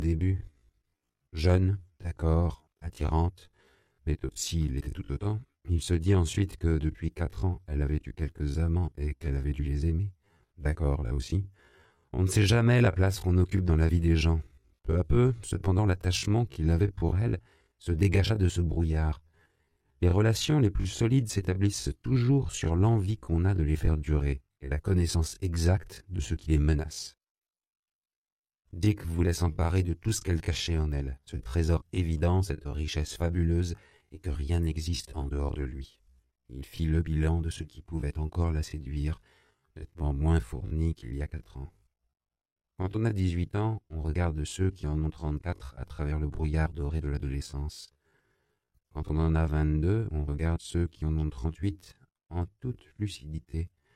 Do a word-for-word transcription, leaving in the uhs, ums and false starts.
début. Jeune, d'accord, attirante, mais aussi il l'était tout autant. Il se dit ensuite que depuis quatre ans, elle avait eu quelques amants et qu'elle avait dû les aimer. D'accord, là aussi. On ne sait jamais la place qu'on occupe dans la vie des gens. Peu à peu, cependant, l'attachement qu'il avait pour elle se dégagea de ce brouillard. Les relations les plus solides s'établissent toujours sur l'envie qu'on a de les faire durer et la connaissance exacte de ce qui les menace. Dick voulait s'emparer de tout ce qu'elle cachait en elle, ce trésor évident, cette richesse fabuleuse, et que rien n'existe en dehors de lui. Il fit le bilan de ce qui pouvait encore la séduire, nettement moins fourni qu'il y a quatre ans. Quand on a dix-huit ans, on regarde ceux qui en ont trente-quatre à travers le brouillard doré de l'adolescence. Quand on en a vingt-deux, on regarde ceux qui en ont trente-huit en toute lucidité,